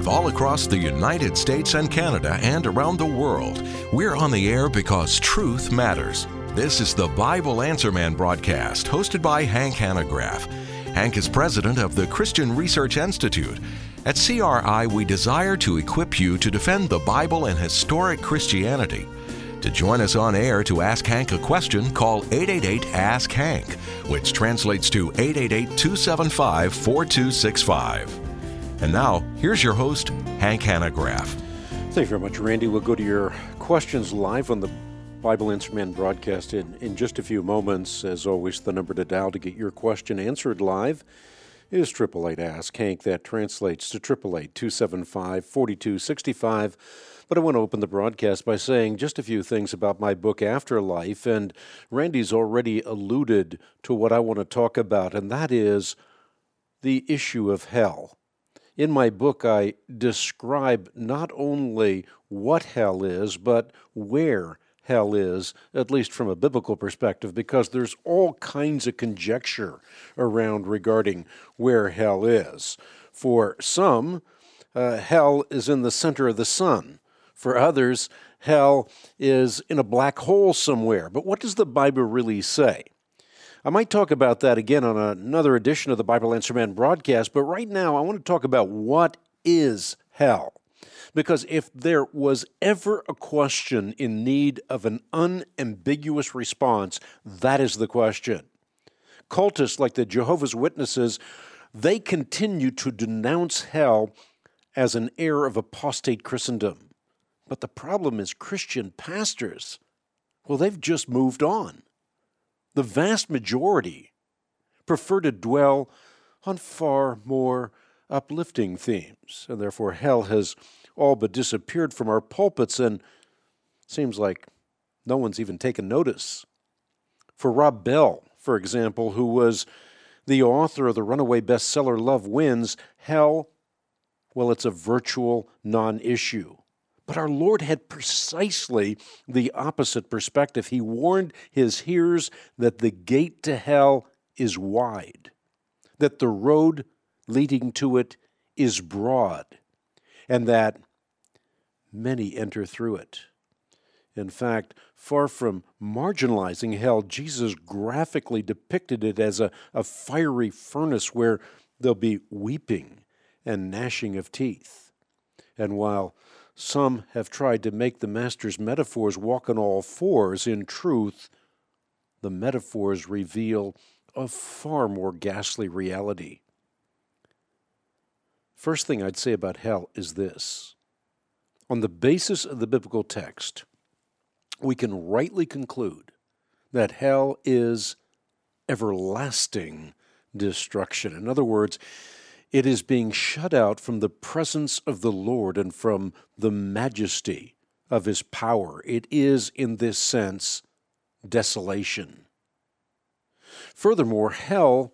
live all across the United States and Canada and around the world. We're on the air because truth matters. This is the Bible Answer Man broadcast, hosted by Hank Hanegraaff. Hank is president of the Christian Research Institute. At CRI, we desire to equip you to defend the Bible and historic Christianity. To join us on air to ask Hank a question, call 888-ASK-HANK, which translates to 888-275-4265. And now, here's your host, Hank Hanegraaff. Thank you very much, Randy. We'll go to your questions live on the Bible Answer Man broadcast in just a few moments. As always, the number to dial to get your question answered live is 888-ASK-HANK. That translates to 888-275-4265. But I want to open the broadcast by saying just a few things about my book, Afterlife, and Randy's already alluded to what I want to talk about, and that is the issue of hell. In my book, I describe not only what hell is, but where hell is, at least from a biblical perspective, because there's all kinds of conjecture around regarding where hell is. For some, hell is in the center of the sun. For others, hell is in a black hole somewhere. But what does the Bible really say? I might talk about that again on another edition of the Bible Answer Man broadcast, but right now I want to talk about what is hell. Because if there was ever a question in need of an unambiguous response, that is the question. Cultists like the Jehovah's Witnesses, they continue to denounce hell as an heir of apostate Christendom. But the problem is Christian pastors, well, they've just moved on. The vast majority prefer to dwell on far more uplifting themes, and therefore hell has all but disappeared from our pulpits, and seems like no one's even taken notice. For Rob Bell, for example, who was the author of the runaway bestseller Love Wins, hell, well, it's a virtual non-issue. But our Lord had precisely the opposite perspective. He warned his hearers that the gate to hell is wide, that the road leading to it is broad, and that many enter through it. In fact, far from marginalizing hell, Jesus graphically depicted it as a fiery furnace where there'll be weeping and gnashing of teeth. And while some have tried to make the Master's metaphors walk on all fours, in truth, the metaphors reveal a far more ghastly reality. First thing I'd say about hell is this. On the basis of the biblical text, we can rightly conclude that hell is everlasting destruction. In other words, it is being shut out from the presence of the Lord and from the majesty of His power. It is, in this sense, desolation. Furthermore, hell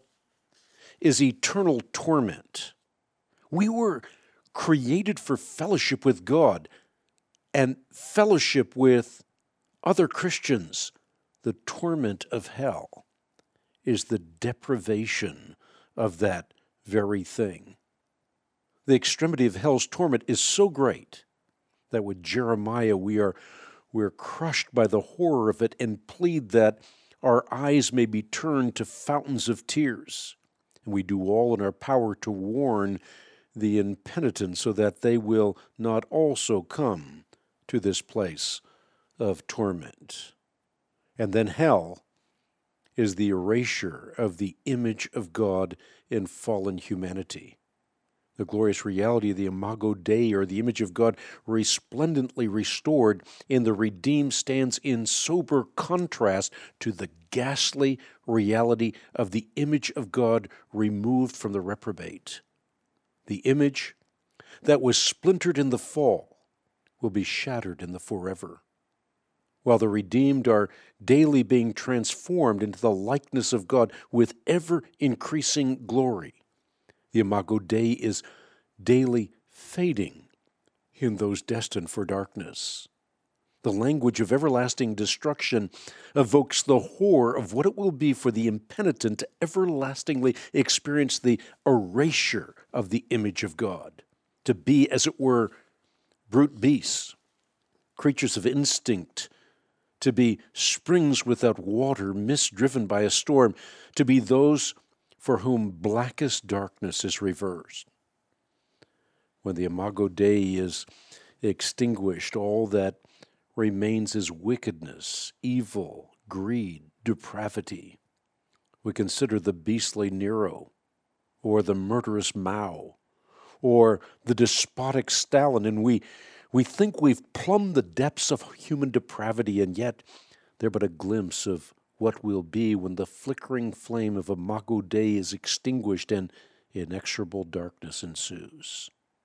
is eternal torment. We were created for fellowship with God and fellowship with other Christians. The torment of hell is the deprivation of that very thing. The extremity of hell's torment is so great that with Jeremiah we're crushed by the horror of it and plead that our eyes may be turned to fountains of tears. And we do all in our power to warn the impenitent so that they will not also come to this place of torment. And then hell is the erasure of the image of God in fallen humanity. The glorious reality of the Imago Dei, or the image of God resplendently restored in the redeemed, stands in sober contrast to the ghastly reality of the image of God removed from the reprobate. The image that was splintered in the fall will be shattered in the forever, while the redeemed are daily being transformed into the likeness of God with ever-increasing glory. The Imago Dei is daily fading in those destined for darkness. The language of everlasting destruction evokes the horror of what it will be for the impenitent to everlastingly experience the erasure of the image of God. to be, as it were, brute beasts, creatures of instinct, to be springs without water, mist driven by a storm, to be those for whom blackest darkness is reversed. When the Imago Dei is extinguished, all that remains is wickedness, evil, greed, depravity. We consider the beastly Nero, or the murderous Mao, or the despotic Stalin, and we think we've plumbed the depths of human depravity, and yet they're but a glimpse of what will be when the flickering flame of Imago Dei is extinguished and inexorable darkness ensues.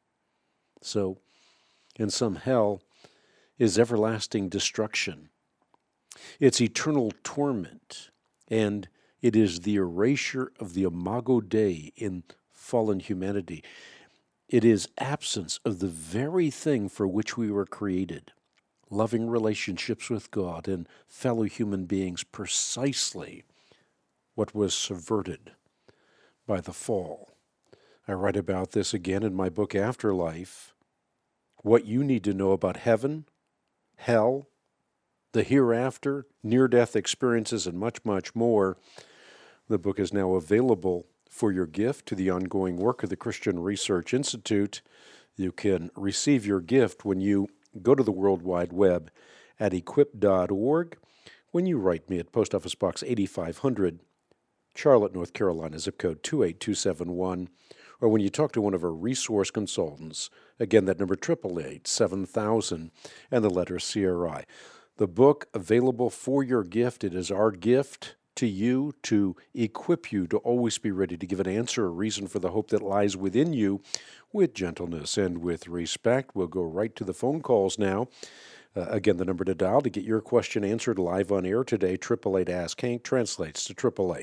So, in some, hell is everlasting destruction. It's eternal torment, and it is the erasure of the Imago Dei in fallen humanity. It is absence of the very thing for which we were created, loving relationships with God and fellow human beings, precisely what was subverted by the fall. I write about this again in my book, Afterlife, what you need to know about heaven, hell, the hereafter, near-death experiences, and much, much more. The book is now available for your gift to the ongoing work of the Christian Research Institute. You can receive your gift when you go to the World Wide Web at equip.org, when you write me at Post Office Box 8500, Charlotte, North Carolina, zip code 28271, or when you talk to one of our resource consultants. Again, that number 888-7000 and the letter CRI. The book available for your gift. It is our gift to you to equip you to always be ready to give an answer, a reason for the hope that lies within you, with gentleness and with respect. We'll go right to the phone calls now. Again, the number to dial to get your question answered live on air today, 888-ASK-HANK, translates to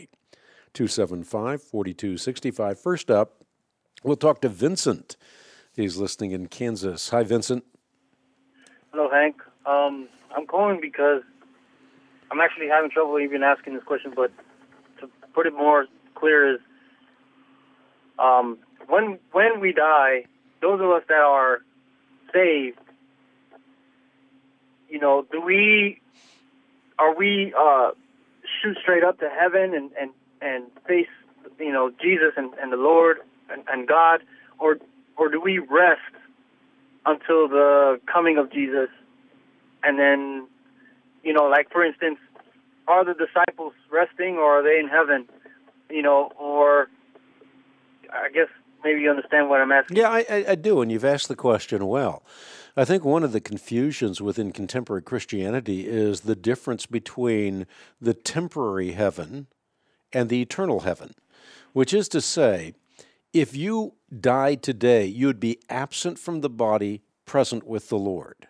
888-275-4265. First up, we'll talk to Vincent. He's listening in Kansas. Hi, Vincent. Hello, Hank. I'm calling because I'm actually having trouble even asking this question, but to put it more clear is when we die, those of us that are saved, are we shoot straight up to heaven and face Jesus and the Lord and God, or do we rest until the coming of Jesus? And then, like for instance, are the disciples resting or are they in heaven? Or I guess maybe you understand what I'm asking. Yeah, I do, and you've asked the question well. I think one of the confusions within contemporary Christianity is the difference between the temporary heaven and the eternal heaven, which is to say, if you died today, you would be absent from the body, present with the Lord.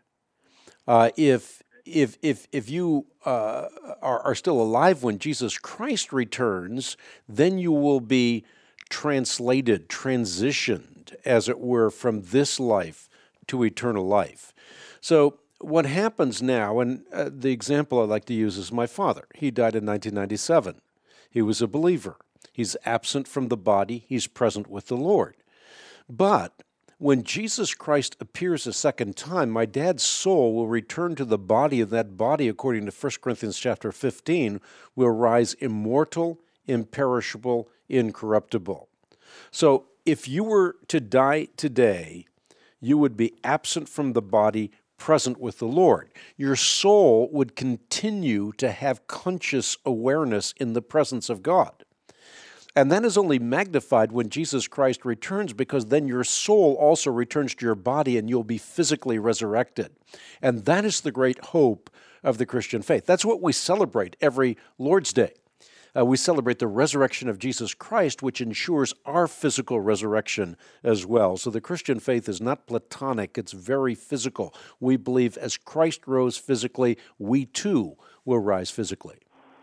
If you are still alive when Jesus Christ returns, then you will be translated, transitioned, as it were, from this life to eternal life. So what happens now, and the example I like to use is my father. He died in 1997. He was a believer. He's absent from the body. He's present with the Lord. But when Jesus Christ appears a second time, my dad's soul will return to the body, and that body, according to 1 Corinthians chapter 15, will rise immortal, imperishable, incorruptible. So if you were to die today, you would be absent from the body, present with the Lord. Your soul would continue to have conscious awareness in the presence of God. And that is only magnified when Jesus Christ returns, because then your soul also returns to your body and you'll be physically resurrected. And that is the great hope of the Christian faith. That's what we celebrate every Lord's Day. We celebrate the resurrection of Jesus Christ, which ensures our physical resurrection as well. So the Christian faith is not platonic, it's very physical. We believe as Christ rose physically, we too will rise physically.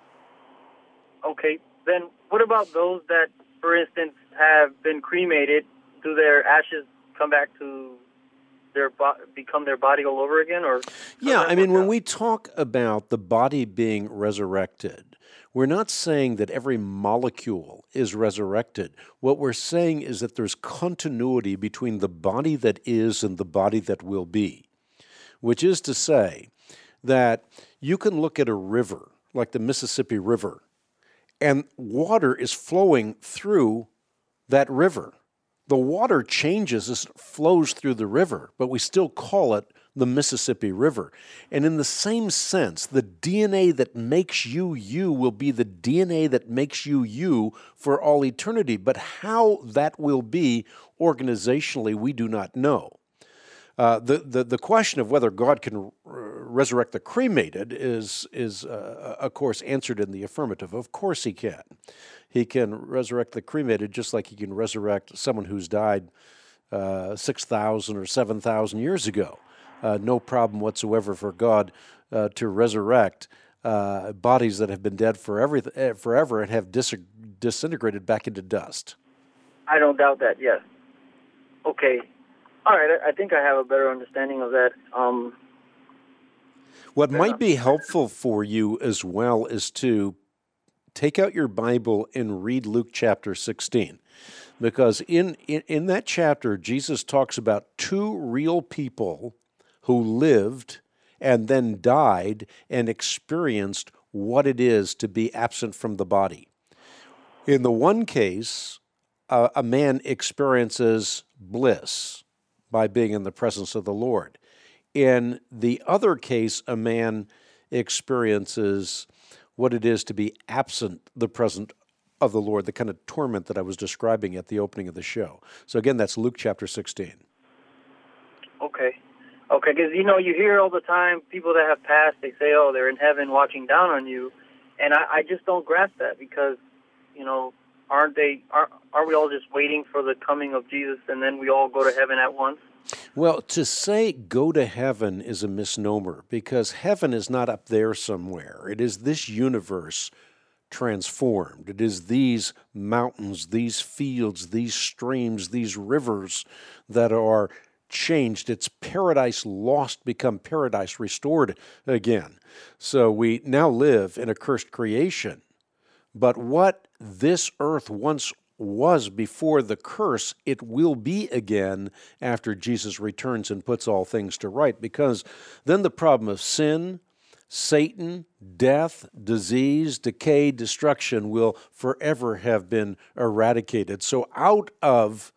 Okay, then what about those that, for instance, have been cremated? Do their ashes come back to become their body all over again? Or yeah, I mean, when we talk about the body being resurrected, We're not saying that every molecule is resurrected. What we're saying is that there's continuity between the body that is and the body that will be, which is to say that you can look at a river, like the Mississippi River, and water is flowing through that river. The water changes as it flows through the river, but we still call it the Mississippi River. And in the same sense, the DNA that makes you you will be the DNA that makes you you for all eternity. But how that will be organizationally, we do not know. The question of whether God can resurrect the cremated is of course, answered in the affirmative. Of course he can. He can resurrect the cremated just like he can resurrect someone who's died 6,000 or 7,000 years ago. No problem whatsoever for God to resurrect bodies that have been dead forever and have disintegrated back into dust. I don't doubt that, yes. Okay. All right, I think I have a better understanding of that. What might be helpful for you as well is to take out your Bible and read Luke chapter 16. Because in that chapter, Jesus talks about two real people who lived and then died and experienced what it is to be absent from the body. In the one case, a man experiences bliss by being in the presence of the Lord. In the other case, a man experiences what it is to be absent the presence of the Lord, the kind of torment that I was describing at the opening of the show. So again, that's Luke chapter 16. Okay, because, you hear all the time people that have passed, they say, oh, they're in heaven watching down on you, and I just don't grasp that because, aren't we all just waiting for the coming of Jesus and then we all go to heaven at once? Well, to say go to heaven is a misnomer because heaven is not up there somewhere. It is this universe transformed. It is these mountains, these fields, these streams, these rivers that are changed. It's paradise lost become paradise restored again. So we now live in a cursed creation. But what this earth once was before the curse, it will be again after Jesus returns and puts all things to right, because then the problem of sin, Satan, death, disease, decay, destruction will forever have been eradicated. So out of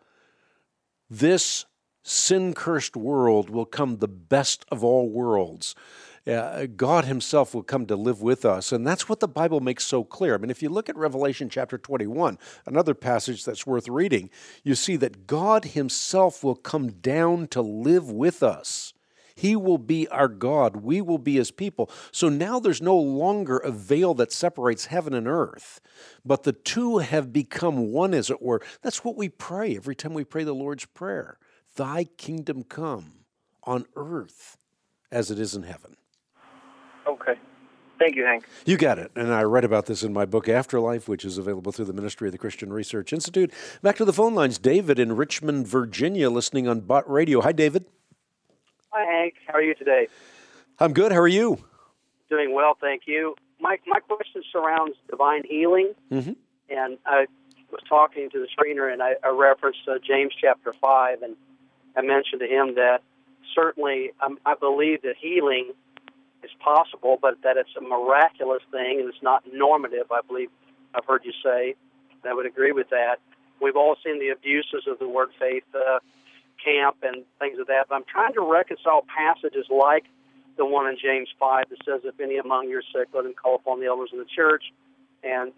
this sin-cursed world will come the best of all worlds. God himself will come to live with us, and that's what the Bible makes so clear. I mean, if you look at Revelation chapter 21, another passage that's worth reading, you see that God himself will come down to live with us. He will be our God. We will be his people. So now there's no longer a veil that separates heaven and earth, but the two have become one, as it were. That's what we pray every time we pray the Lord's Prayer. Thy kingdom come on earth as it is in heaven. Okay. Thank you, Hank. You got it. And I read about this in my book, Afterlife, which is available through the Ministry of the Christian Research Institute. Back to the phone lines. David in Richmond, Virginia, listening on Bott Radio. Hi, David. Hi, Hank. How are you today? I'm good. How are you? Doing well, thank you. My question surrounds divine healing. Mm-hmm. And I was talking to the screener, and I referenced James chapter 5, and I mentioned to him that certainly I believe that healing is possible, but that it's a miraculous thing and it's not normative, I believe I've heard you say. And I would agree with that. We've all seen the abuses of the Word Faith camp and things of that, but I'm trying to reconcile passages like the one in James 5 that says, if any among you are sick, let him call upon the elders of the church, and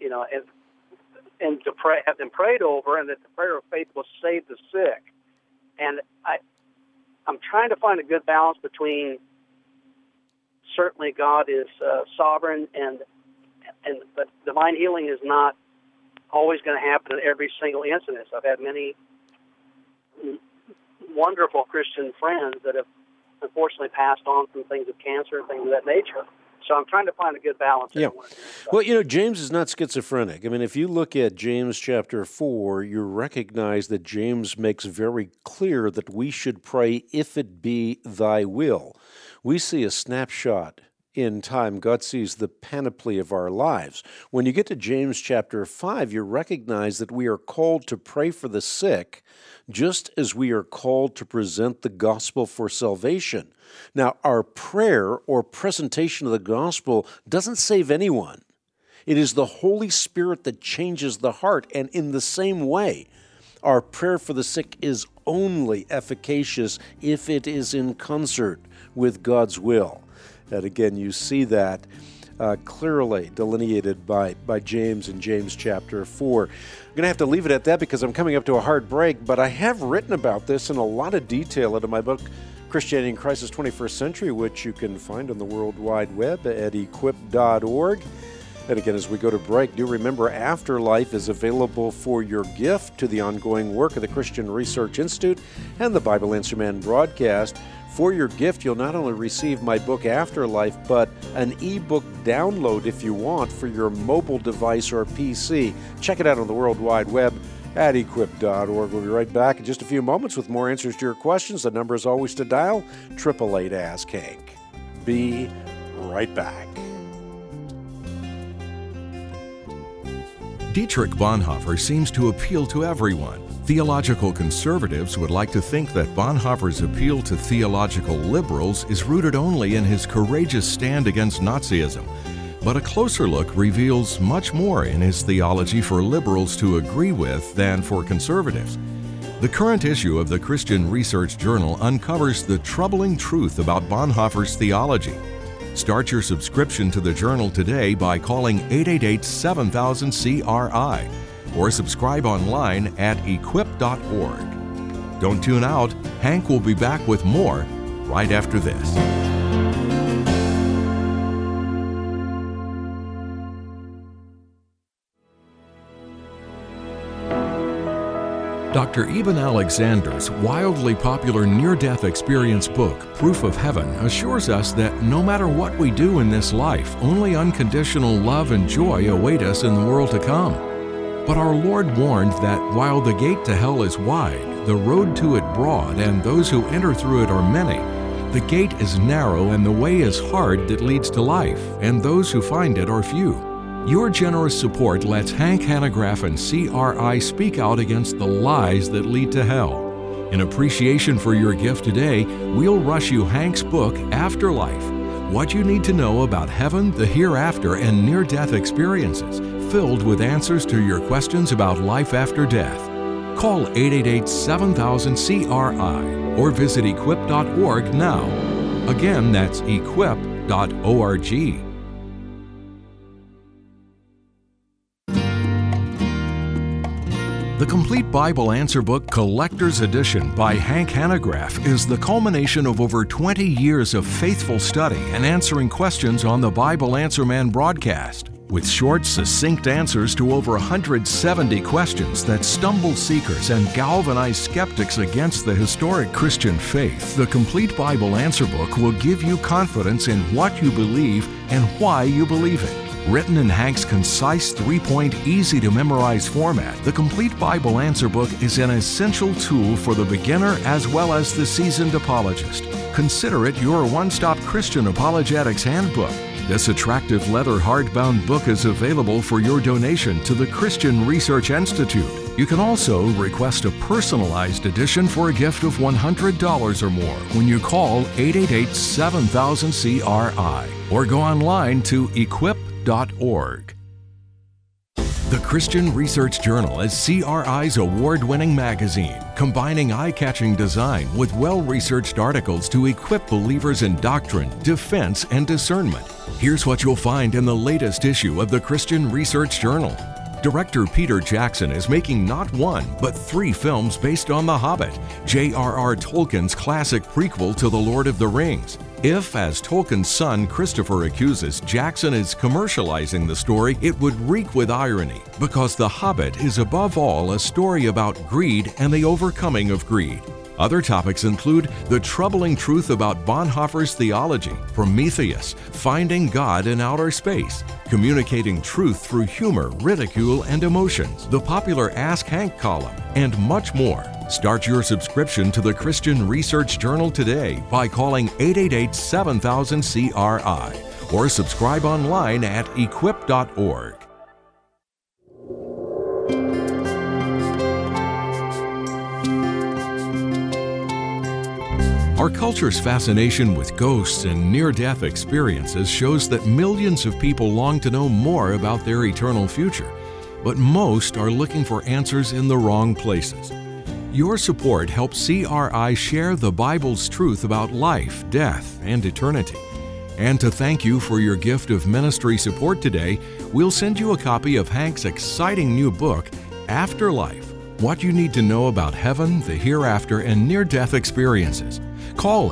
to pray, have them prayed over, and that the prayer of faith will save the sick. And I'm trying to find a good balance between certainly God is sovereign, but divine healing is not always going to happen in every single incident. I've had many wonderful Christian friends that have unfortunately passed on from things of cancer and things of that nature. So I'm trying to find a good balance. Yeah. Well, James is not schizophrenic. I mean, if you look at James chapter 4, you recognize that James makes very clear that we should pray if it be thy will. We see a snapshot in time. God sees the panoply of our lives. When you get to James chapter 5, you recognize that we are called to pray for the sick, just as we are called to present the gospel for salvation. Now, our prayer or presentation of the gospel doesn't save anyone. It is the Holy Spirit that changes the heart, and in the same way, our prayer for the sick is only efficacious if it is in concert with God's will. And again, you see that clearly delineated by James in James chapter 4. I'm going to have to leave it at that because I'm coming up to a hard break, but I have written about this in a lot of detail in my book, Christianity in Crisis 21st Century, which you can find on the World Wide Web at equip.org. And again, as we go to break, do remember Afterlife is available for your gift to the ongoing work of the Christian Research Institute and the Bible Answer Man broadcast. For your gift, you'll not only receive my book Afterlife, but an ebook download if you want for your mobile device or PC. Check it out on the World Wide Web at equip.org. We'll be right back in just a few moments with more answers to your questions. The number is always to dial, 888-ASK-HANK. Be right back. Dietrich Bonhoeffer seems to appeal to everyone. Theological conservatives would like to think that Bonhoeffer's appeal to theological liberals is rooted only in his courageous stand against Nazism. But a closer look reveals much more in his theology for liberals to agree with than for conservatives. The current issue of the Christian Research Journal uncovers the troubling truth about Bonhoeffer's theology. Start your subscription to the journal today by calling 888-7000-CRI or subscribe online at equip.org. Don't tune out. Hank will be back with more right after this. Dr. Eben Alexander's wildly popular near-death experience book, Proof of Heaven, assures us that no matter what we do in this life, only unconditional love and joy await us in the world to come. But our Lord warned that while the gate to hell is wide, the road to it broad, and those who enter through it are many, the gate is narrow and the way is hard that leads to life, and those who find it are few. Your generous support lets Hank Hanegraaff and CRI speak out against the lies that lead to hell. In appreciation for your gift today, we'll rush you Hank's book, Afterlife, What You Need to Know About Heaven, the Hereafter, and Near-Death Experiences, filled with answers to your questions about life after death. Call 888-7000-CRI or visit equip.org now. Again, that's equip.org. The Complete Bible Answer Book Collector's Edition by Hank Hanegraaff is the culmination of over 20 years of faithful study and answering questions on the Bible Answer Man broadcast. With short, succinct answers to over 170 questions that stumble seekers and galvanize skeptics against the historic Christian faith, the Complete Bible Answer Book will give you confidence in what you believe and why you believe it. Written in Hank's concise, 3-point, easy-to-memorize format, the Complete Bible Answer Book is an essential tool for the beginner as well as the seasoned apologist. Consider it your one-stop Christian apologetics handbook. This attractive leather hardbound book is available for your donation to the Christian Research Institute. You can also request a personalized edition for a gift of $100 or more when you call 888-7000-CRI or go online to equip.org. The Christian Research Journal is CRI's award-winning magazine, combining eye-catching design with well-researched articles to equip believers in doctrine, defense, and discernment. Here's what you'll find in the latest issue of the Christian Research Journal. Director Peter Jackson is making not one, but 3 films based on The Hobbit, J.R.R. Tolkien's classic prequel to The Lord of the Rings. If, as Tolkien's son Christopher accuses, Jackson is commercializing the story, it would reek with irony, because The Hobbit is above all a story about greed and the overcoming of greed. Other topics include the troubling truth about Bonhoeffer's theology, Prometheus, finding God in outer space, communicating truth through humor, ridicule, and emotions, the popular Ask Hank column, and much more. Start your subscription to the Christian Research Journal today by calling 888-7000-CRI or subscribe online at equip.org. Our culture's fascination with ghosts and near-death experiences shows that millions of people long to know more about their eternal future, but most are looking for answers in the wrong places. Your support helps CRI share the Bible's truth about life, death, and eternity. And to thank you for your gift of ministry support today, we'll send you a copy of Hank's exciting new book, Afterlife: What You Need to Know About Heaven, the Hereafter, and Near-Death Experiences. Call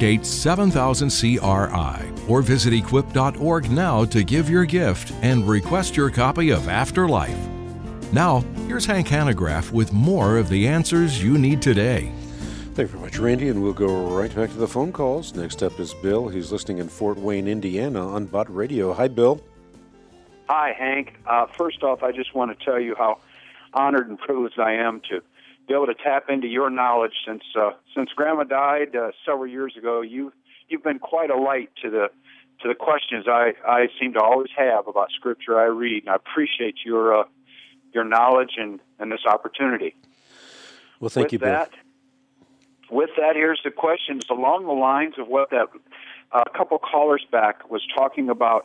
888-7000-CRI or visit equip.org now to give your gift and request your copy of Afterlife. Now, here's Hank Hanegraaff with more of the answers you need today. Thank you very much, Randy, and we'll go right back to the phone calls. Next up is Bill. He's listening in Fort Wayne, Indiana on Bott Radio. Hi, Bill. Hi, Hank. First off, I just want to tell you how honored and privileged I am to be able to tap into your knowledge. Since Grandma died several years ago, you've been quite a light to the questions I seem to always have about Scripture I read, and I appreciate your knowledge and this opportunity. Well, thank you, Bill. With that, here's the questions along the lines of what that a couple callers back was talking about.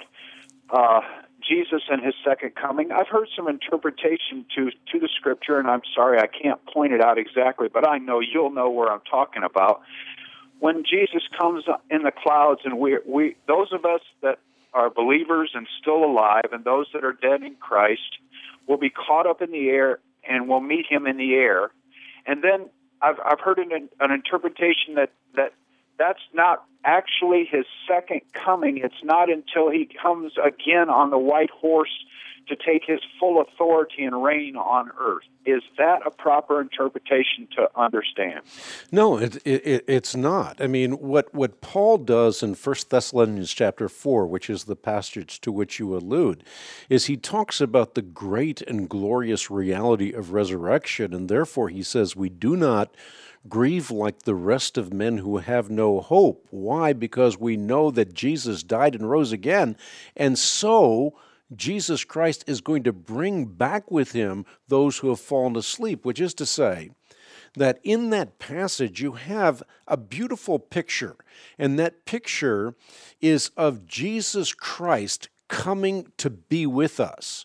Jesus and his second coming. I've heard some interpretation to the Scripture, and I'm sorry I can't point it out exactly, but I know you'll know where I'm talking about. When Jesus comes in the clouds, and we those of us that are believers and still alive, and those that are dead in Christ, will be caught up in the air, and we'll meet him in the air. And then I've heard an interpretation that's not actually his second coming. It's not until he comes again on the white horse to take his full authority and reign on earth. Is that a proper interpretation to understand? No, it's not. I mean, what Paul does in 1 Thessalonians chapter 4, which is the passage to which you allude, is he talks about the great and glorious reality of resurrection, and therefore he says we do not grieve like the rest of men who have no hope. Why? Because we know that Jesus died and rose again, and so Jesus Christ is going to bring back with him those who have fallen asleep, which is to say that in that passage you have a beautiful picture, and that picture is of Jesus Christ coming to be with us.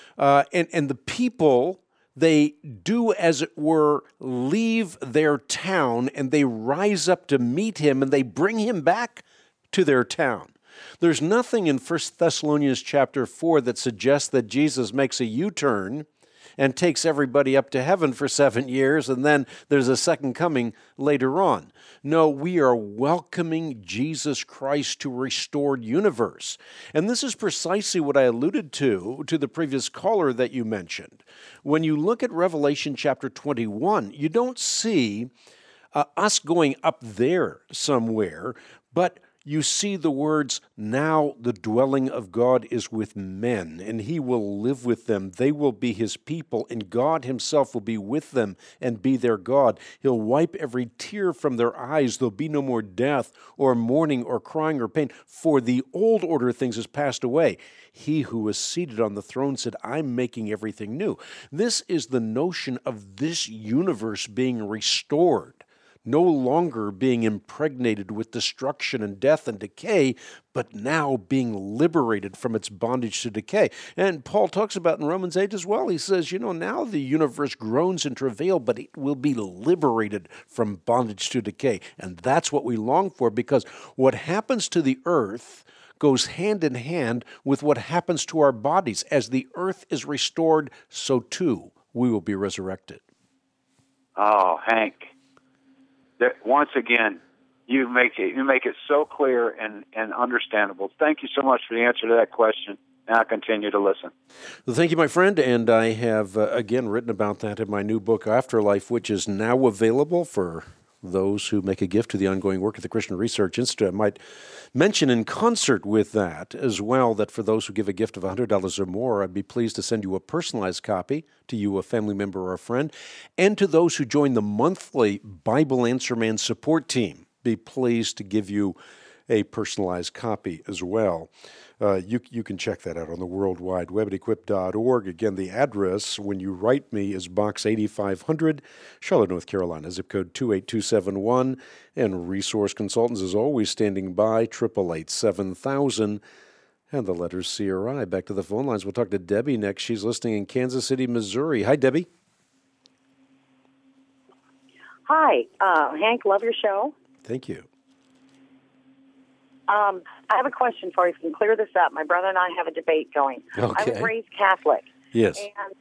And the people, they do, as it were, leave their town, and they rise up to meet him, and they bring him back to their town. There's nothing in 1 Thessalonians chapter 4 that suggests that Jesus makes a U-turn and takes everybody up to heaven for 7 years, and then there's a second coming later on. No, we are welcoming Jesus Christ to a restored universe. And this is precisely what I alluded to the previous caller that you mentioned. When you look at Revelation chapter 21, you don't see us going up there somewhere, but you see the words, now the dwelling of God is with men, and he will live with them. They will be his people, and God himself will be with them and be their God. He'll wipe every tear from their eyes. There'll be no more death or mourning or crying or pain, for the old order of things has passed away. He who was seated on the throne said, I'm making everything new. This is the notion of this universe being restored, no longer being impregnated with destruction and death and decay, but now being liberated from its bondage to decay. And Paul talks about in Romans 8 as well. He says, now the universe groans and travail, but it will be liberated from bondage to decay. And that's what we long for, because what happens to the earth goes hand in hand with what happens to our bodies. As the earth is restored, so too we will be resurrected. Oh, Hank. Once again, you make it so clear and understandable. Thank you so much for the answer to that question. Now I continue to listen. Well, thank you, my friend. And I have, again, written about that in my new book, Afterlife, which is now available for those who make a gift to the ongoing work of the Christian Research Institute. I might mention in concert with that as well that for those who give a gift of $100 or more, I'd be pleased to send you a personalized copy to you, a family member or a friend, and to those who join the monthly Bible Answer Man support team, be pleased to give you a personalized copy as well. You can check that out on the World Wide Web at equip.org. Again, the address when you write me is Box 8500, Charlotte, North Carolina, zip code 28271. And Resource Consultants is always standing by, 888-7000. And the letters CRI. Back to the phone lines. We'll talk to Debbie next. She's listening in Kansas City, Missouri. Hi, Debbie. Hi, Hank. Love your show. Thank you. I have a question for you. If you can clear this up. My brother and I have a debate going. Okay. I was raised Catholic. Yes. And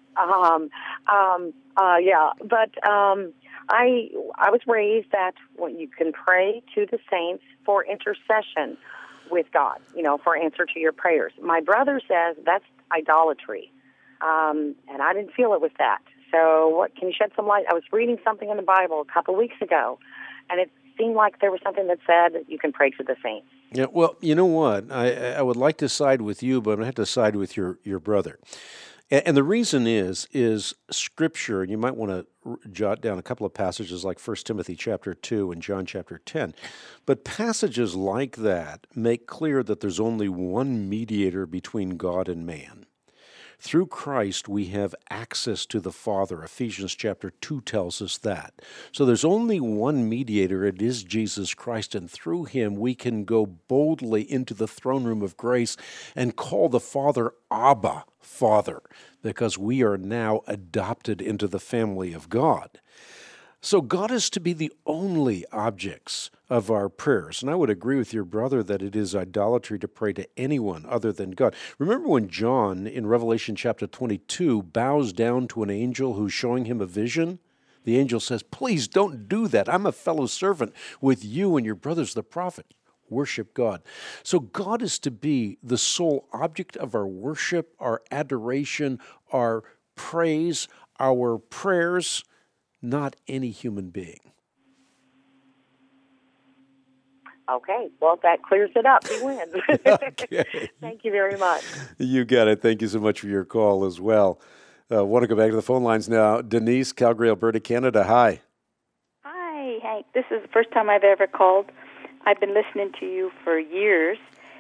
I was raised that you can pray to the saints for intercession with God, for answer to your prayers. My brother says that's idolatry, and I didn't feel it was that. So what can you shed some light? I was reading something in the Bible a couple of weeks ago, and it seemed like there was something that said that you can pray to the saints. Yeah, well, you know what? I would like to side with you, but I'm going to have to side with your brother. And the reason is Scripture, and you might want to jot down a couple of passages like 1 Timothy chapter 2 and John chapter 10. But passages like that make clear that there's only one mediator between God and man. Through Christ, we have access to the Father. Ephesians chapter 2 tells us that. So there's only one mediator. It is Jesus Christ, and through him we can go boldly into the throne room of grace and call the Father Abba, Father, because we are now adopted into the family of God. So God is to be the only objects of our prayers. And I would agree with your brother that it is idolatry to pray to anyone other than God. Remember when John, in Revelation chapter 22, bows down to an angel who's showing him a vision? The angel says, please don't do that. I'm a fellow servant with you and your brothers, the prophet. Worship God. So God is to be the sole object of our worship, our adoration, our praise, our prayers, not any human being. Okay, well, that clears it up. He wins. Okay. Thank you very much. You got it. Thank you so much for your call as well. Want to go back to the phone lines now. Denise, Calgary, Alberta, Canada. Hi. Hi, Hank. This is the first time I've ever called. I've been listening to you for years,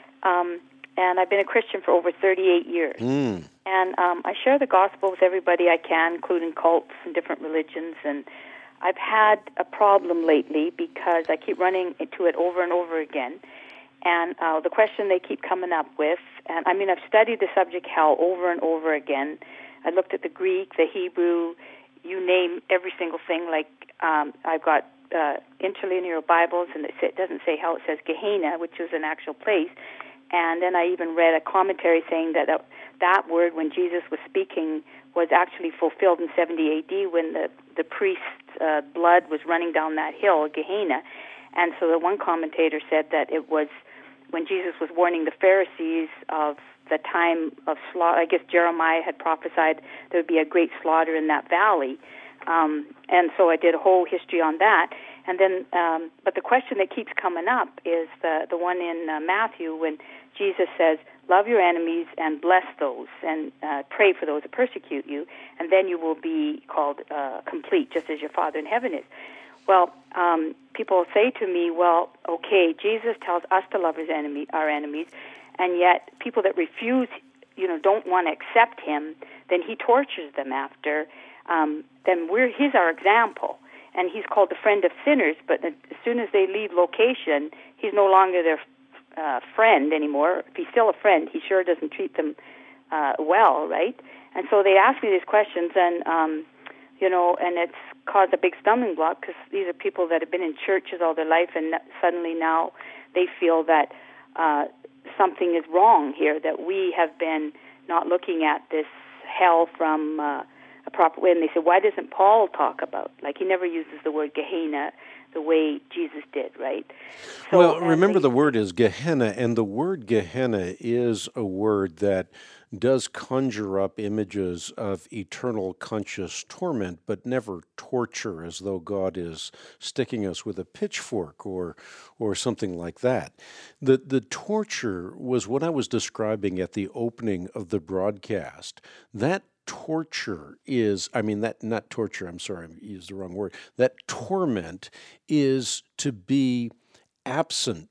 and I've been a Christian for over 38 years. And I share the gospel with everybody I can, including cults and different religions. And I've had a problem lately because I keep running into it over and over again. And the question they keep coming up with, and I mean, I've studied the subject hell over and over again. I looked at the Greek, the Hebrew, you name every single thing. Like I've got interlinear Bibles, and it doesn't say hell, it says Gehenna, which is an actual place. And then I even read a commentary saying that that word, when Jesus was speaking, was actually fulfilled in 70 A.D. when the priest's blood was running down that hill, Gehenna. And so the one commentator said that it was when Jesus was warning the Pharisees of the time of slaughter. I guess Jeremiah had prophesied there would be a great slaughter in that valley. And so I did a whole history on that. And then, but the question that keeps coming up is the one in Matthew when Jesus says, love your enemies and bless those and pray for those that persecute you, and then you will be called complete, just as your Father in heaven is. Well, people say to me, well, okay, Jesus tells us to love our enemies, and yet people that refuse, don't want to accept him, then he tortures them after. Then he's our example, and he's called the friend of sinners, but as soon as they leave location, he's no longer their friend anymore. If he's still a friend, he sure doesn't treat them well, right? And so they ask me these questions, and and it's caused a big stumbling block because these are people that have been in churches all their life, and suddenly now they feel that something is wrong here, that we have been not looking at this hell from a proper way. And they say, why doesn't Paul talk about, like he never uses the word Gehenna the way Jesus did, right? So, well, remember the word is Gehenna, and the word Gehenna is a word that does conjure up images of eternal conscious torment, but never torture, as though God is sticking us with a pitchfork or something like that. The torture was what I was describing at the opening of the broadcast. That torture is, not torture, I'm sorry, I used the wrong word. That torment is to be absent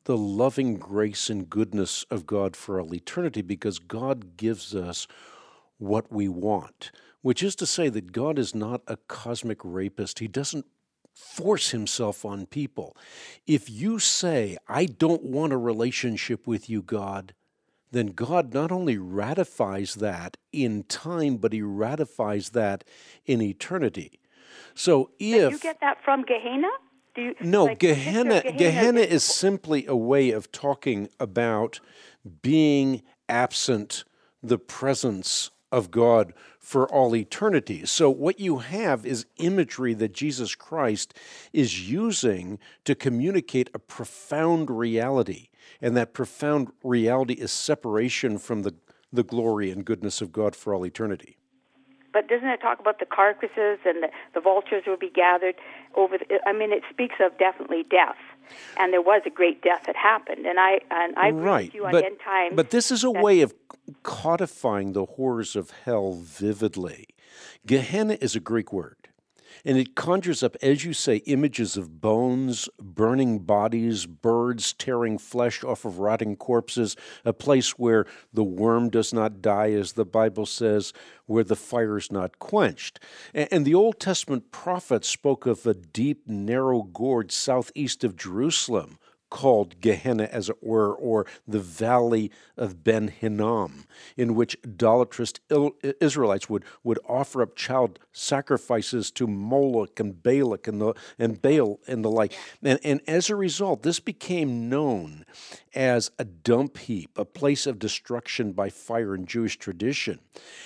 the loving grace and goodness of God for all eternity, because God gives us what we want, which is to say that God is not a cosmic rapist. He doesn't force himself on people. If you say, I don't want a relationship with you, God, then God not only ratifies that in time, but he ratifies that in eternity. So if... Did you get that from Gehenna? No, Gehenna is simply a way of talking about being absent the presence of God for all eternity. So what you have is imagery that Jesus Christ is using to communicate a profound reality, and that profound reality is separation from the glory and goodness of God for all eternity. But doesn't it talk about the carcasses and the vultures will be gathered over? It speaks of definitely death, and there was a great death that happened. And I agree with you on end time. But this is a way of codifying the horrors of hell vividly. Gehenna is a Greek word, and it conjures up, as you say, images of bones, burning bodies, birds tearing flesh off of rotting corpses, a place where the worm does not die, as the Bible says, where the fire is not quenched. And the Old Testament prophets spoke of a deep, narrow gorge southeast of Jerusalem, called Gehenna, as it were, or the Valley of Ben Hinnom, in which idolatrous Israelites would offer up child sacrifices to Moloch and Balak and Baal and the like. And as a result, this became known as a dump heap, a place of destruction by fire in Jewish tradition.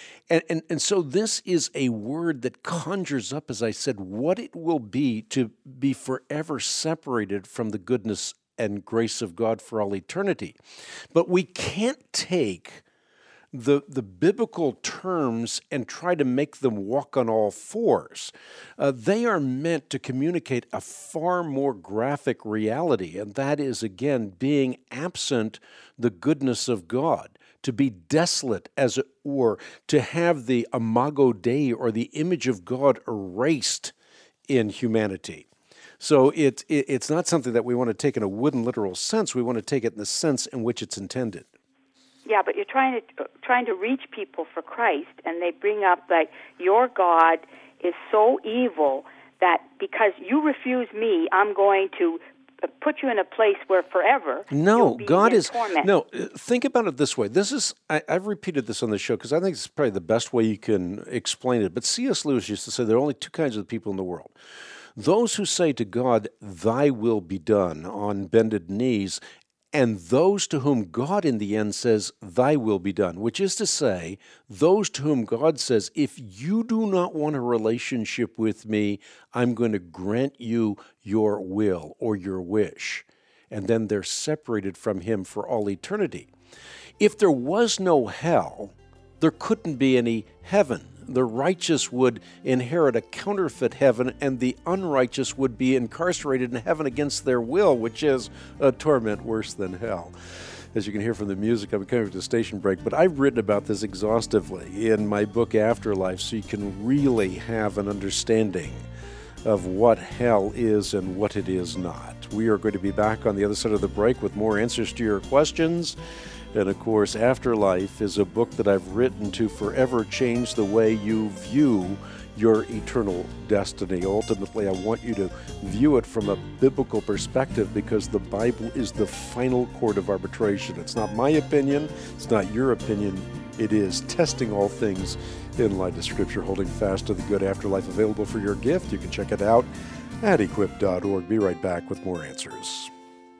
And so this is a word that conjures up, as I said, what it will be to be forever separated from the goodness and grace of God for all eternity. But we can't take the biblical terms and try to make them walk on all fours. They are meant to communicate a far more graphic reality, and that is, again, being absent the goodness of God, to be desolate, as it were, to have the imago Dei, or the image of God, erased in humanity. So it's not something that we want to take in a wooden literal sense. We want to take it in the sense in which it's intended. Yeah, but you're trying to reach people for Christ, and they bring up like, your God is so evil that because you refuse me, I'm going to put you in a place where forever you'll be in torment. No, think about it this way. I've repeated this on the show because I think it's probably the best way you can explain it. But C.S. Lewis used to say there are only two kinds of people in the world. Those who say to God, thy will be done, on bended knees, and those to whom God in the end says, thy will be done, which is to say, those to whom God says, if you do not want a relationship with me, I'm going to grant you your will or your wish. And then they're separated from him for all eternity. If there was no hell, there couldn't be any heaven. The righteous would inherit a counterfeit heaven, and the unrighteous would be incarcerated in heaven against their will, which is a torment worse than hell. As you can hear from the music, I'm coming to a station break, but I've written about this exhaustively in my book Afterlife, so you can really have an understanding of what hell is and what it is not. We are going to be back on the other side of the break with more answers to your questions. And of course, Afterlife is a book that I've written to forever change the way you view your eternal destiny. Ultimately, I want you to view it from a biblical perspective, because the Bible is the final court of arbitration. It's not my opinion. It's not your opinion. It is testing all things in light of Scripture, holding fast to the good afterlife. Available for your gift. You can check it out at equip.org. Be right back with more answers.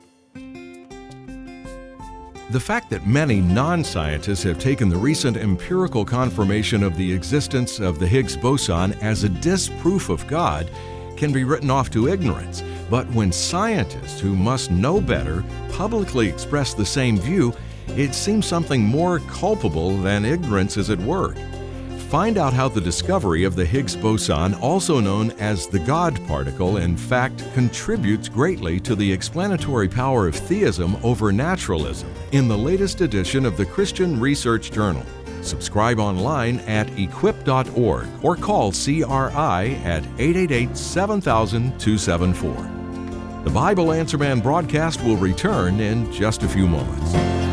The fact that many non-scientists have taken the recent empirical confirmation of the existence of the Higgs boson as a disproof of God can be written off to ignorance. But when scientists who must know better publicly express the same view, it seems something more culpable than ignorance is at work. Find out how the discovery of the Higgs boson, also known as the God particle, in fact contributes greatly to the explanatory power of theism over naturalism in the latest edition of the Christian Research Journal. Subscribe online at equip.org or call CRI at 888-7000-274. The Bible Answer Man broadcast will return in just a few moments.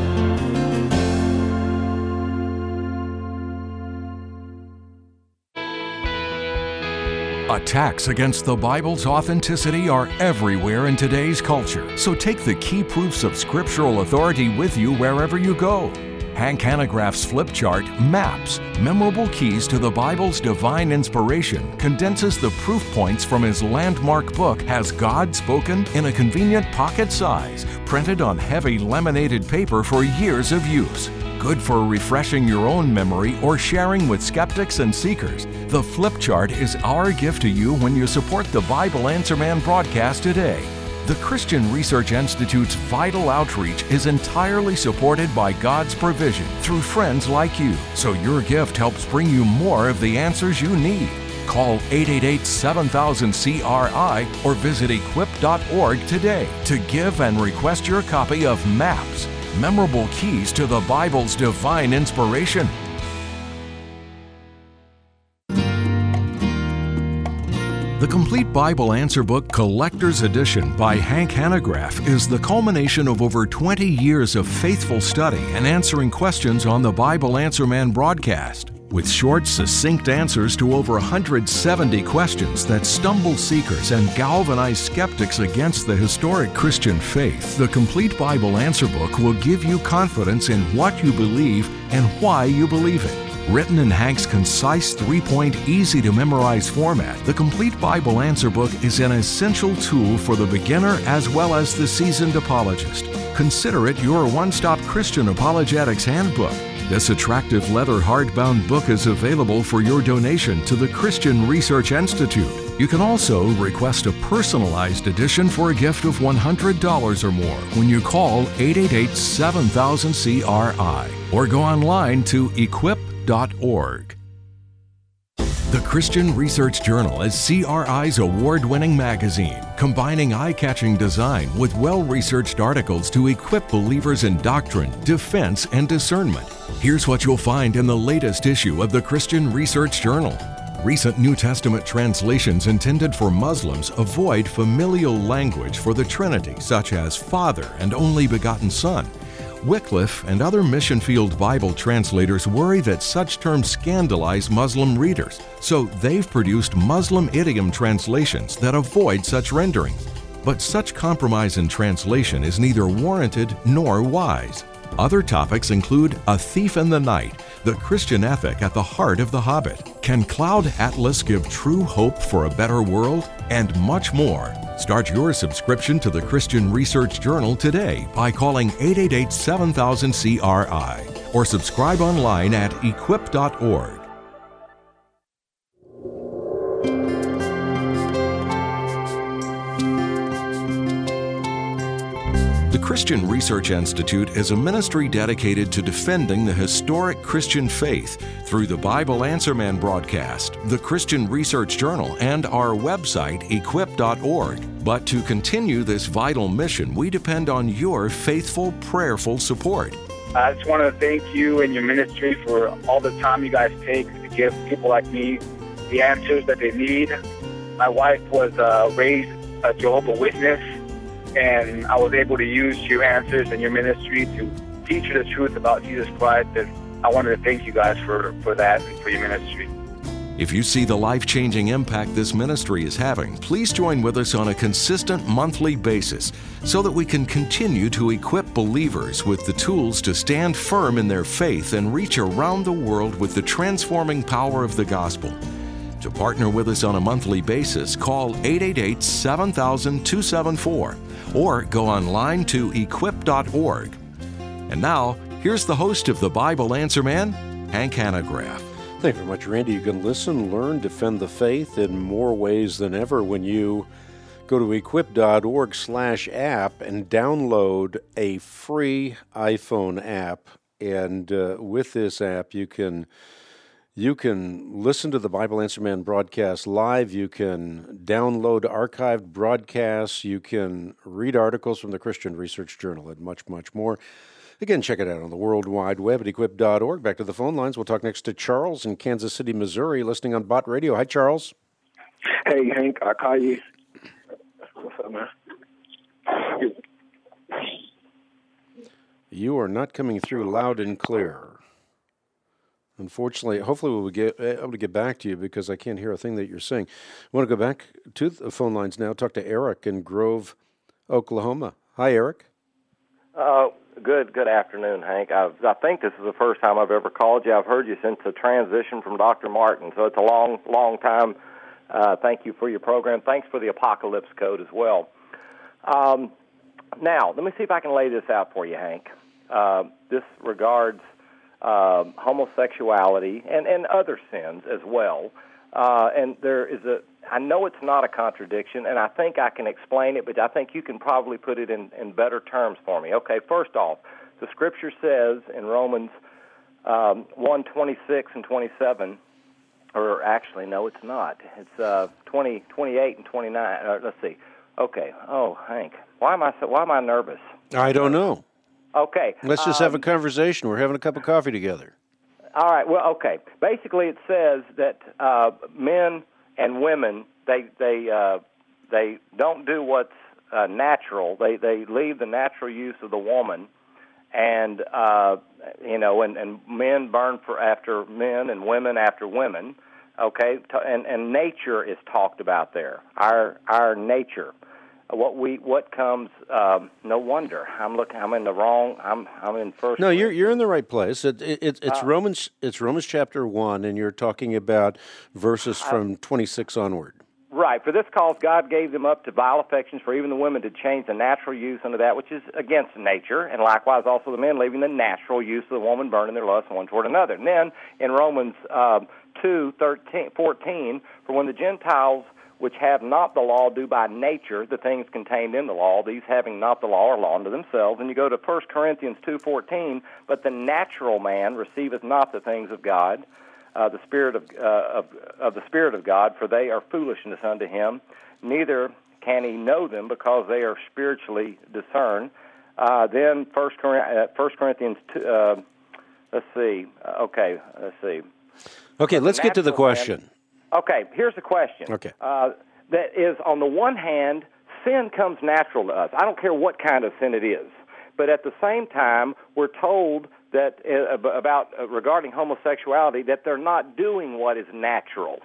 Attacks against the Bible's authenticity are everywhere in today's culture, so take the key proofs of scriptural authority with you wherever you go. Hank Hanegraaff's flip chart, Maps, Memorable Keys to the Bible's Divine Inspiration, condenses the proof points from his landmark book, Has God Spoken?, in a convenient pocket size, printed on heavy laminated paper for years of use. Good for refreshing your own memory or sharing with skeptics and seekers. The flip chart is our gift to you when you support the Bible Answer Man broadcast today. The Christian Research Institute's vital outreach is entirely supported by God's provision through friends like you, so your gift helps bring you more of the answers you need. Call 888-7000-CRI or visit equip.org today to give and request your copy of Maps, Memorable Keys to the Bible's Divine Inspiration. The Complete Bible Answer Book Collector's Edition by Hank Hanegraaff is the culmination of over 20 years of faithful study and answering questions on the Bible Answer Man broadcast. With short, succinct answers to over 170 questions that stumble seekers and galvanize skeptics against the historic Christian faith, the Complete Bible Answer Book will give you confidence in what you believe and why you believe it. Written in Hank's concise, 3-point, easy-to-memorize format, the Complete Bible Answer Book is an essential tool for the beginner as well as the seasoned apologist. Consider it your one-stop Christian apologetics handbook. This attractive leather hardbound book is available for your donation to the Christian Research Institute. You can also request a personalized edition for a gift of $100 or more when you call 888-7000-CRI or go online to equip.org. The Christian Research Journal is CRI's award-winning magazine, combining eye-catching design with well-researched articles to equip believers in doctrine, defense, and discernment. Here's what you'll find in the latest issue of the Christian Research Journal. Recent New Testament translations intended for Muslims avoid familial language for the Trinity, such as Father and Only Begotten Son. Wycliffe and other mission field Bible translators worry that such terms scandalize Muslim readers, so they've produced Muslim idiom translations that avoid such renderings. But such compromise in translation is neither warranted nor wise. Other topics include A Thief in the Night, the Christian ethic at the heart of The Hobbit, Can Cloud Atlas give true hope for a better world? And much more. Start your subscription to the Christian Research Journal today by calling 888-7000-CRI or subscribe online at equip.org. The Christian Research Institute is a ministry dedicated to defending the historic Christian faith through the Bible Answer Man broadcast, the Christian Research Journal, and our website, equip.org. But to continue this vital mission, we depend on your faithful, prayerful support. I just want to thank you and your ministry for all the time you guys take to give people like me the answers that they need. My wife was raised a Jehovah's Witness, and I was able to use your answers and your ministry to teach her the truth about Jesus Christ. And I wanted to thank you guys for that and for your ministry. If you see the life-changing impact this ministry is having, please join with us on a consistent monthly basis so that we can continue to equip believers with the tools to stand firm in their faith and reach around the world with the transforming power of the gospel. To partner with us on a monthly basis, call 888-7000-274 or go online to equip.org. And now, here's the host of the Bible Answer Man, Hank Hanegraaff. Thank you very much, Randy. You can listen, learn, defend the faith in more ways than ever when you go to equip.org/app and download a free iPhone app. And with this app, you can listen to the Bible Answer Man broadcast live. You can download archived broadcasts. You can read articles from the Christian Research Journal and much, much more. Again, check it out on the World Wide Web at equip.org. Back to the phone lines. We'll talk next to Charles in Kansas City, Missouri, listening on Bot Radio. Hi, Charles. Hey, Hank. I call you. What's up, man? You are not coming through loud and clear. Unfortunately, hopefully we'll be able to get back to you because I can't hear a thing that you're saying. I want to go back to the phone lines now, talk to Eric in Grove, Oklahoma. Hi, Eric. Good afternoon, Hank. I think this is the first time I've ever called you. I've heard you since the transition from Dr. Martin, so it's a long time. Thank you for your program. Thanks for the Apocalypse Code as well. Now, let me see if I can lay this out for you, Hank. This regards homosexuality and other sins as well. And there is I know it's not a contradiction, and I think I can explain it, but I think you can probably put it in better terms for me. Okay, first off, the Scripture says in Romans 1:26 and 27, or actually, no, it's not. It's 28 and 29. Let's see. Okay. Oh, Hank, why am I nervous? I don't know. Okay. Let's just have a conversation. We're having a cup of coffee together. All right. Well, okay. Basically, it says that men and women they don't do what's natural. They leave the natural use of the woman, and and men burn after men and women after women. Okay, and nature is talked about there. Our nature. What comes? No wonder I'm in the wrong. I'm in first. No, you're in the right place. It's Romans. It's Romans chapter 1, and you're talking about verses from 26 onward. Right. For this cause God gave them up to vile affections, for even the women to change the natural use unto that which is against nature, and likewise also the men leaving the natural use of the woman, burning their lust one toward another. And then in Romans 2:14, for when the Gentiles which have not the law do by nature the things contained in the law, these having not the law are law unto themselves. And you go to 1 Corinthians 2:14, but the natural man receiveth not the things of God, the Spirit of the Spirit of God, for they are foolishness unto him. Neither can he know them, because they are spiritually discerned. Then 1 Corinthians 2, let's see. Okay, let's get to the question. Okay, here's the question. Okay. That is, on the one hand, sin comes natural to us. I don't care what kind of sin it is. But at the same time, we're told that regarding homosexuality, that they're not doing what is natural.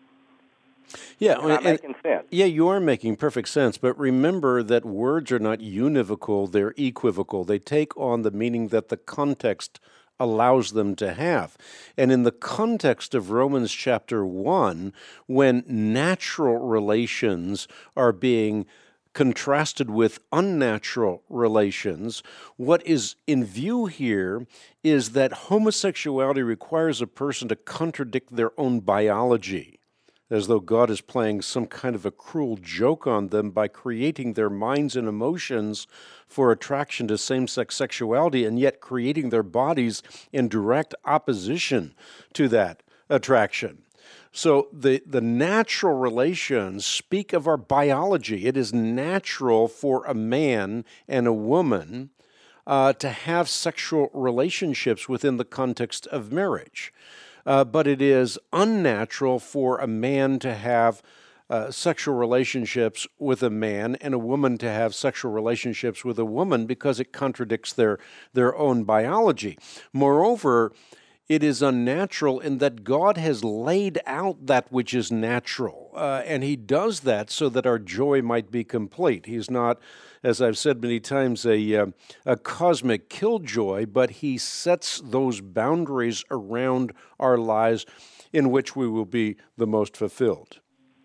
Yeah, Am I making sense? Yeah, you are making perfect sense. But remember that words are not univocal; they're equivocal. They take on the meaning that the context allows them to have. And in the context of Romans chapter 1, when natural relations are being contrasted with unnatural relations, what is in view here is that homosexuality requires a person to contradict their own biology, as though God is playing some kind of a cruel joke on them by creating their minds and emotions for attraction to same-sex sexuality, and yet creating their bodies in direct opposition to that attraction. So the natural relations speak of our biology. It is natural for a man and a woman to have sexual relationships within the context of marriage. But it is unnatural for a man to have sexual relationships with a man and a woman to have sexual relationships with a woman, because it contradicts their own biology. Moreover, it is unnatural in that God has laid out that which is natural, and He does that so that our joy might be complete. He's not, as I've said many times, a cosmic killjoy, but He sets those boundaries around our lives in which we will be the most fulfilled.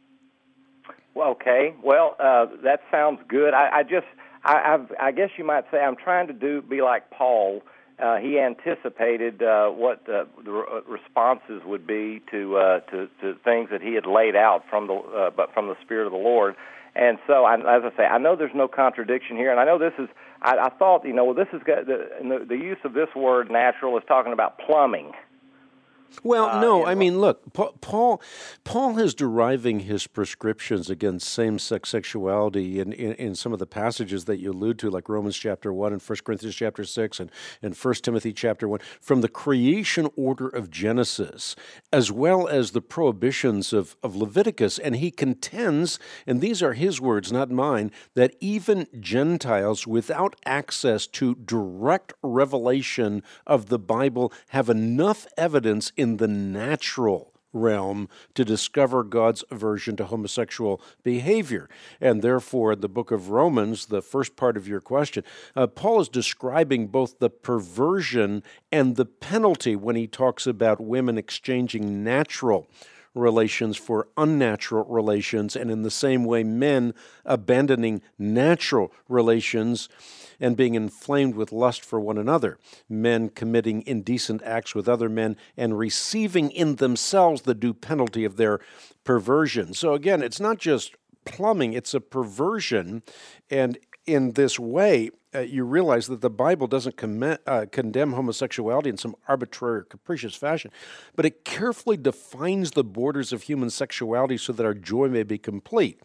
Well, okay. Well, that sounds good. I guess you might say I'm trying to be like Paul. He anticipated what the responses would be to things that he had laid out from the Spirit of the Lord. And so, as I say, I know there's no contradiction here, and I know this is. I thought, this is the use of this word "natural" is talking about plumbing. Well, no, I mean, look, Paul is deriving his prescriptions against same-sex sexuality in some of the passages that you allude to, like Romans chapter 1 and 1 Corinthians chapter 6 and 1 Timothy chapter 1, from the creation order of Genesis, as well as the prohibitions of Leviticus. And he contends, and these are his words, not mine, that even Gentiles without access to direct revelation of the Bible have enough evidence in the natural realm to discover God's aversion to homosexual behavior. And therefore, in the book of Romans, the first part of your question, Paul is describing both the perversion and the penalty when he talks about women exchanging natural relations for unnatural relations, and in the same way, men abandoning natural relations and being inflamed with lust for one another, men committing indecent acts with other men and receiving in themselves the due penalty of their perversion. So again, it's not just plumbing, it's a perversion, and in this way, you realize that the Bible doesn't condemn homosexuality in some arbitrary or capricious fashion, but it carefully defines the borders of human sexuality so that our joy may be complete.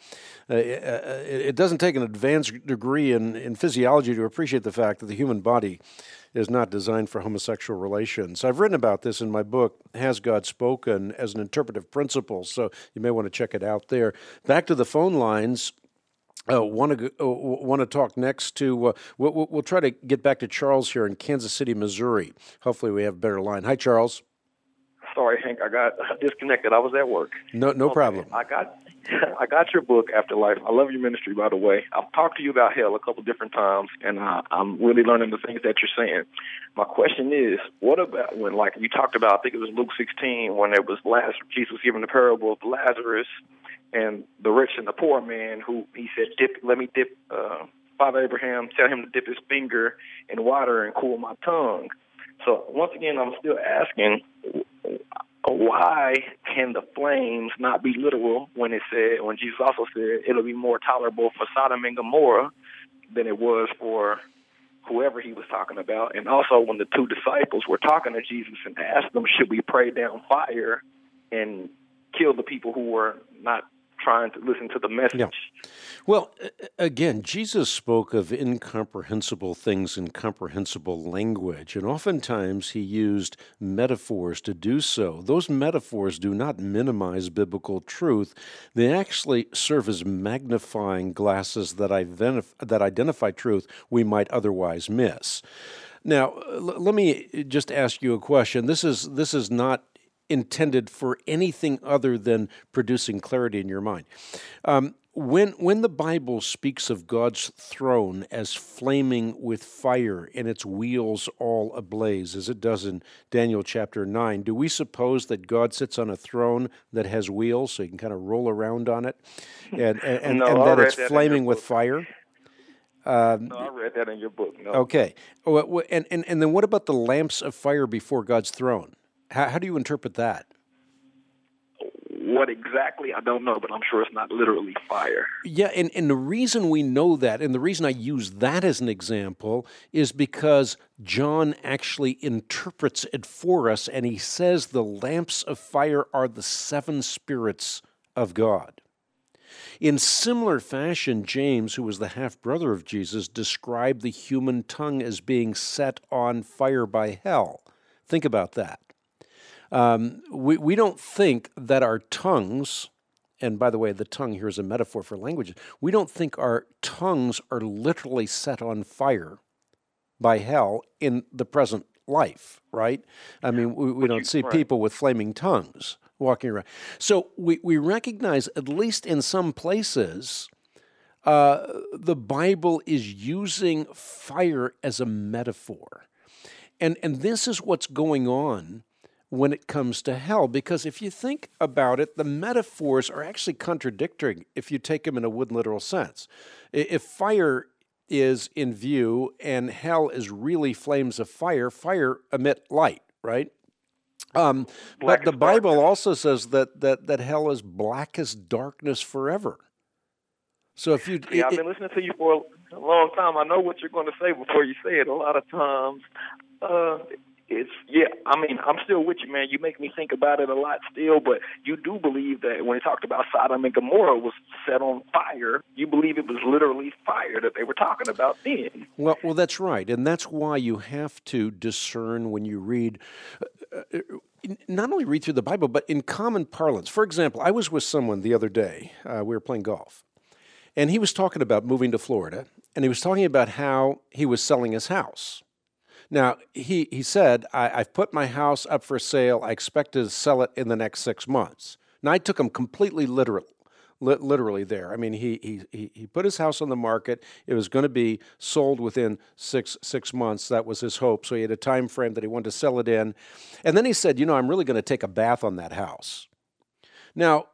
It doesn't take an advanced degree in physiology to appreciate the fact that the human body is not designed for homosexual relations. I've written about this in my book, Has God Spoken, as an interpretive principle, so you may want to check it out there. Back to the phone lines. Want to talk next to, we'll try to get back to Charles here in Kansas City, Missouri. Hopefully we have a better line. Hi, Charles. Sorry, Hank, I got disconnected. I was at work. No problem. I got your book, Afterlife. I love your ministry, by the way. I've talked to you about hell a couple different times, and I'm really learning the things that you're saying. My question is, what about when, like you talked about, I think it was Luke 16, when there was Jesus giving the parable of Lazarus and the rich and the poor man, who he said, let me dip, Father Abraham, tell him to dip his finger in water and cool my tongue. So once again, I'm still asking, why can the flames not be literal when Jesus also said it'll be more tolerable for Sodom and Gomorrah than it was for whoever he was talking about? And also when the two disciples were talking to Jesus and asked them, should we pray down fire and kill the people who were not trying to listen to the message? Yeah. Well, again, Jesus spoke of incomprehensible things in comprehensible language, and oftentimes he used metaphors to do so. Those metaphors do not minimize biblical truth. They actually serve as magnifying glasses that identify truth we might otherwise miss. Now, let me just ask you a question. This is not intended for anything other than producing clarity in your mind. When the Bible speaks of God's throne as flaming with fire and its wheels all ablaze, as it does in Daniel chapter 9, do we suppose that God sits on a throne that has wheels so you can kind of roll around on it, and that it's flaming with fire? No, I read that in your book. No. Okay. And then what about the lamps of fire before God's throne? How do you interpret that? What exactly, I don't know, but I'm sure it's not literally fire. Yeah, and the reason we know that, and the reason I use that as an example, is because John actually interprets it for us, and he says the lamps of fire are the seven spirits of God. In similar fashion, James, who was the half-brother of Jesus, described the human tongue as being set on fire by hell. Think about that. We don't think that our tongues, and by the way, the tongue here is a metaphor for languages, we don't think our tongues are literally set on fire by hell in the present life, right? I mean, we don't see people with flaming tongues walking around. So we recognize, at least in some places, the Bible is using fire as a metaphor. And this is what's going on when it comes to hell, because if you think about it, the metaphors are actually contradictory if you take them in a wood literal sense. If fire is in view and hell is really flames of fire, fire emit light, right? But the Bible also says that hell is black as darkness forever. So if you... I've been listening to you for a long time. I know what you're going to say before you say it a lot of times. I'm still with you, man. You make me think about it a lot still, but you do believe that when he talked about Sodom and Gomorrah was set on fire, you believe it was literally fire that they were talking about then. Well, that's right, and that's why you have to discern when you read, not only read through the Bible, but in common parlance. For example, I was with someone the other day, we were playing golf, and he was talking about moving to Florida, and he was talking about how he was selling his house. Now, he said, I've put my house up for sale. I expect to sell it in the next 6 months. Now, I took him completely literally there. I mean, he put his house on the market. It was going to be sold within six months. That was his hope. So he had a time frame that he wanted to sell it in. And then he said, I'm really going to take a bath on that house. Now,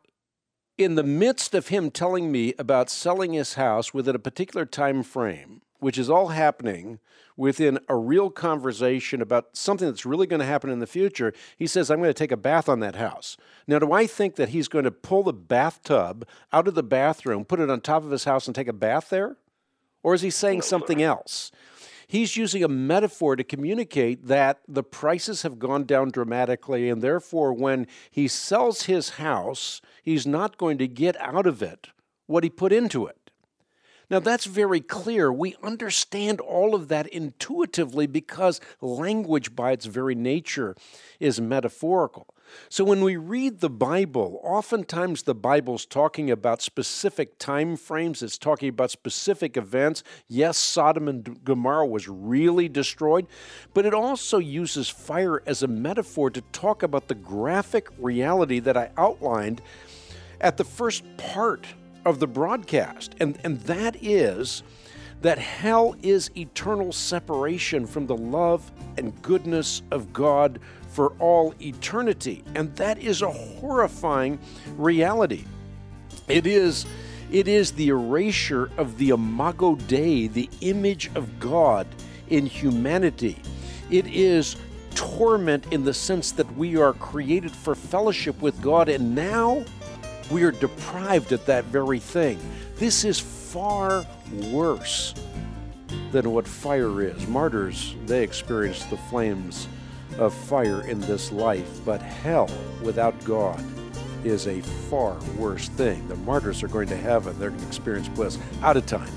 in the midst of him telling me about selling his house within a particular time frame, which is all happening within a real conversation about something that's really going to happen in the future, he says, I'm going to take a bath on that house. Now, do I think that he's going to pull the bathtub out of the bathroom, put it on top of his house, and take a bath there? Or is he saying something else? He's using a metaphor to communicate that the prices have gone down dramatically, and therefore when he sells his house, he's not going to get out of it what he put into it. Now, that's very clear. We understand all of that intuitively because language by its very nature is metaphorical. So when we read the Bible, oftentimes the Bible's talking about specific time frames. It's talking about specific events. Yes, Sodom and Gomorrah was really destroyed, but it also uses fire as a metaphor to talk about the graphic reality that I outlined at the first part of the broadcast, and that is that hell is eternal separation from the love and goodness of God for all eternity, and that is a horrifying reality. It is the erasure of the imago Dei, the image of God in humanity. It is torment in the sense that we are created for fellowship with God, and now we are deprived of that very thing. This is far worse than what fire is. Martyrs, they experience the flames of fire in this life, but hell without God is a far worse thing. The martyrs are going to heaven. They're going to experience bliss. Out of time.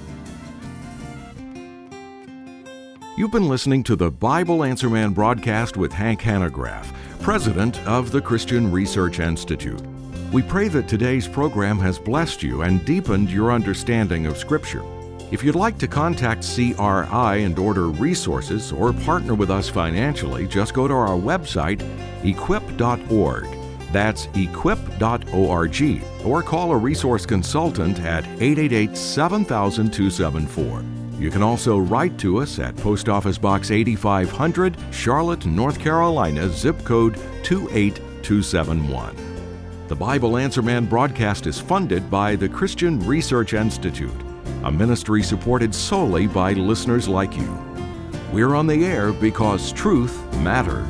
You've been listening to the Bible Answer Man broadcast with Hank Hanegraaff, president of the Christian Research Institute. We pray that today's program has blessed you and deepened your understanding of Scripture. If you'd like to contact CRI and order resources or partner with us financially, just go to our website, equip.org. That's equip.org. Or call a resource consultant at 888-7000-274. You can also write to us at Post Office Box 8500, Charlotte, North Carolina, zip code 28271. The Bible Answer Man broadcast is funded by the Christian Research Institute, a ministry supported solely by listeners like you. We're on the air because truth matters.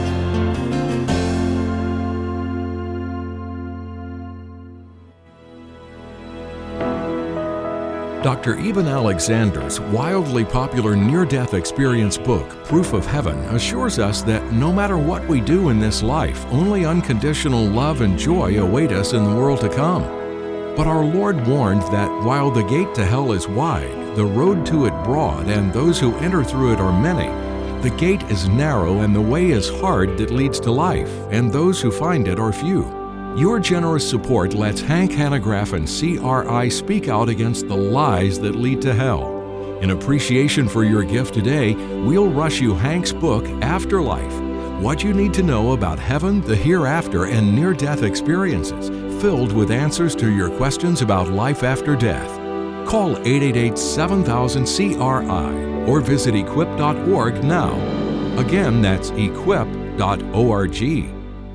Dr. Eben Alexander's wildly popular near-death experience book, Proof of Heaven, assures us that no matter what we do in this life, only unconditional love and joy await us in the world to come. But our Lord warned that while the gate to hell is wide, the road to it broad, and those who enter through it are many, the gate is narrow and the way is hard that leads to life, and those who find it are few. Your generous support lets Hank Hanegraaff and CRI speak out against the lies that lead to hell. In appreciation for your gift today, we'll rush you Hank's book, Afterlife, What You Need to Know About Heaven, the Hereafter, and Near-Death Experiences, filled with answers to your questions about life after death. Call 888-7000-CRI or visit equip.org now. Again, that's equip.org.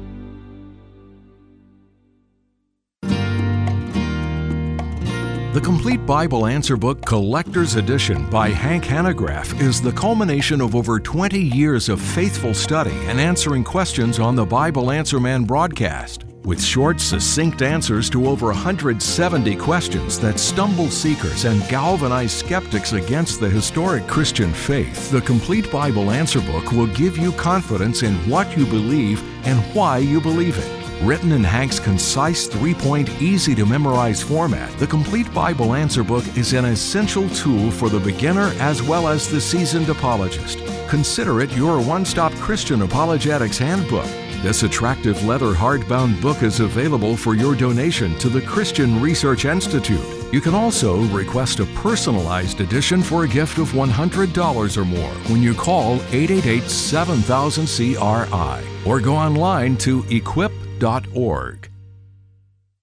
The Complete Bible Answer Book Collector's Edition by Hank Hanegraaff is the culmination of over 20 years of faithful study and answering questions on the Bible Answer Man broadcast. With short, succinct answers to over 170 questions that stumble seekers and galvanize skeptics against the historic Christian faith, the Complete Bible Answer Book will give you confidence in what you believe and why you believe it. Written in Hank's concise 3-point, easy-to-memorize format, the Complete Bible Answer Book is an essential tool for the beginner as well as the seasoned apologist. Consider it your one-stop Christian apologetics handbook. This attractive leather hardbound book is available for your donation to the Christian Research Institute. You can also request a personalized edition for a gift of $100 or more when you call 888-7000-CRI or go online to equip.org.